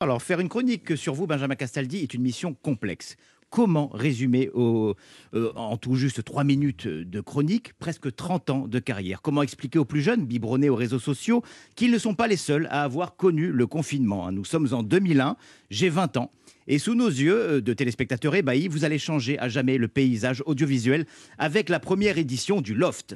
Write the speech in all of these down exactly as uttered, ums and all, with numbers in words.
Alors, faire une chronique sur vous, Benjamin Castaldi, est une mission complexe. Comment résumer au, euh, en tout juste trois minutes de chronique presque trente ans de carrière? Comment expliquer aux plus jeunes, biberonnés aux réseaux sociaux, qu'ils ne sont pas les seuls à avoir connu le confinement? Nous sommes en deux mille un, j'ai vingt ans. Et sous nos yeux de téléspectateurs ébahis, vous allez changer à jamais le paysage audiovisuel avec la première édition du Loft.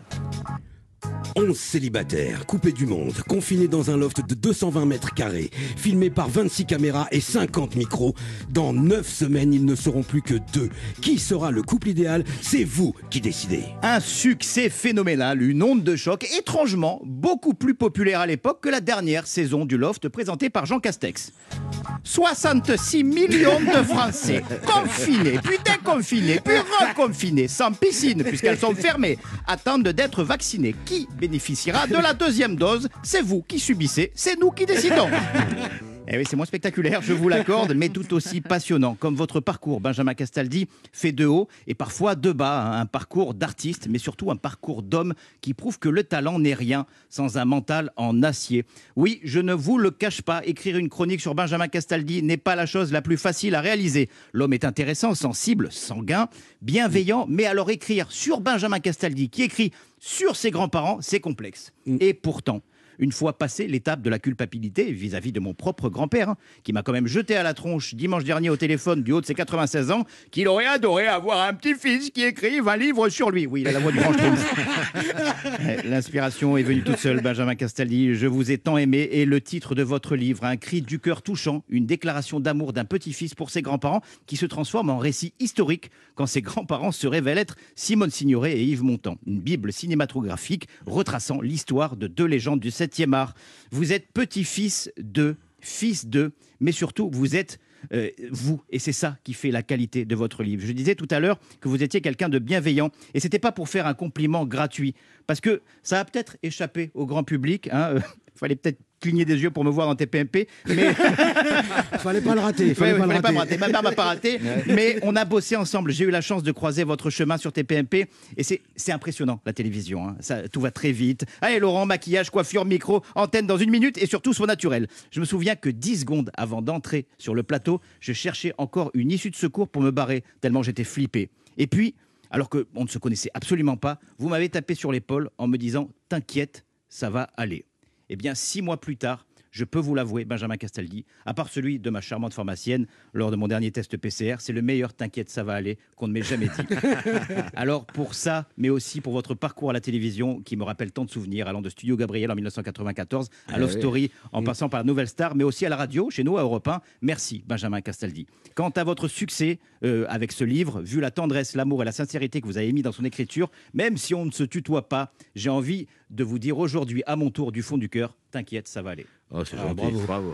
onze célibataires, coupés du monde, confinés dans un loft de deux cent vingt mètres carrés, filmés par vingt-six caméras et cinquante micros. Dans neuf semaines, ils ne seront plus que deux. Qui sera le couple idéal? C'est vous qui décidez. Un succès phénoménal, une onde de choc, étrangement beaucoup plus populaire à l'époque que la dernière saison du Loft présentée par Jean Castex. soixante-six millions de Français confinés, puis déconfinés, puis reconfinés, sans piscine puisqu'elles sont fermées, attendent d'être vaccinés. Qui bénéficiera de la deuxième dose? C'est vous qui subissez, c'est nous qui décidons. Eh oui, c'est moins spectaculaire, je vous l'accorde, mais tout aussi passionnant. Comme votre parcours, Benjamin Castaldi, fait de haut et parfois de bas. Un parcours d'artiste, mais surtout un parcours d'homme qui prouve que le talent n'est rien sans un mental en acier. Oui, je ne vous le cache pas, écrire une chronique sur Benjamin Castaldi n'est pas la chose la plus facile à réaliser. L'homme est intéressant, sensible, sanguin, bienveillant, mais alors écrire sur Benjamin Castaldi, qui écrit sur ses grands-parents, c'est complexe. Et pourtant, une fois passé l'étape de la culpabilité vis-à-vis de mon propre grand-père, hein, qui m'a quand même jeté à la tronche dimanche dernier au téléphone du haut de ses quatre-vingt-seize ans, qu'il aurait adoré avoir un petit-fils qui écrive un livre sur lui. Oui, il a la voix du grand Schtroumpf. L'inspiration est venue toute seule, Benjamin Castaldi. Je vous ai tant aimé, et le titre de votre livre, un cri du cœur touchant, une déclaration d'amour d'un petit-fils pour ses grands-parents qui se transforme en récit historique quand ses grands-parents se révèlent être Simone Signoret et Yves Montand. Une bible cinématographique retraçant l'histoire de deux légendes du septième art. Vous êtes petit-fils de, fils de, mais surtout vous êtes euh, vous, et c'est ça qui fait la qualité de votre livre. Je disais tout à l'heure que vous étiez quelqu'un de bienveillant, et c'était pas pour faire un compliment gratuit, parce que ça a peut-être échappé au grand public, hein, euh, fallait peut-être cligner des yeux pour me voir dans T P M P, mais fallait pas le rater. Fallait, fallait ouais, pas fallait le rater. pas me rater. Ma mère m'a pas raté, mais on a bossé ensemble. J'ai eu la chance de croiser votre chemin sur T P M P, et c'est c'est impressionnant la télévision. Hein. Ça, tout va très vite. Allez Laurent, maquillage, coiffure, micro, antenne dans une minute, et surtout soit naturel. Je me souviens que dix secondes avant d'entrer sur le plateau, je cherchais encore une issue de secours pour me barrer tellement j'étais flippé. Et puis, alors qu'on ne se connaissait absolument pas, vous m'avez tapé sur l'épaule en me disant « T'inquiète, ça va aller ». Eh bien, six mois plus tard, je peux vous l'avouer, Benjamin Castaldi, à part celui de ma charmante pharmacienne lors de mon dernier test P C R, c'est le meilleur « T'inquiète, ça va aller » qu'on ne m'ait jamais dit. Alors pour ça, mais aussi pour votre parcours à la télévision qui me rappelle tant de souvenirs, allant de Studio Gabriel en mille neuf cent quatre-vingt-quatorze à Love Story, en passant par la Nouvelle Star, mais aussi à la radio, chez nous à Europe un. Merci Benjamin Castaldi. Quant à votre succès euh, avec ce livre, vu la tendresse, l'amour et la sincérité que vous avez mis dans son écriture, même si on ne se tutoie pas, j'ai envie de vous dire aujourd'hui à mon tour du fond du cœur, t'inquiète, ça va aller. Oh, c'est Ah, gentil. bravo. Bravo.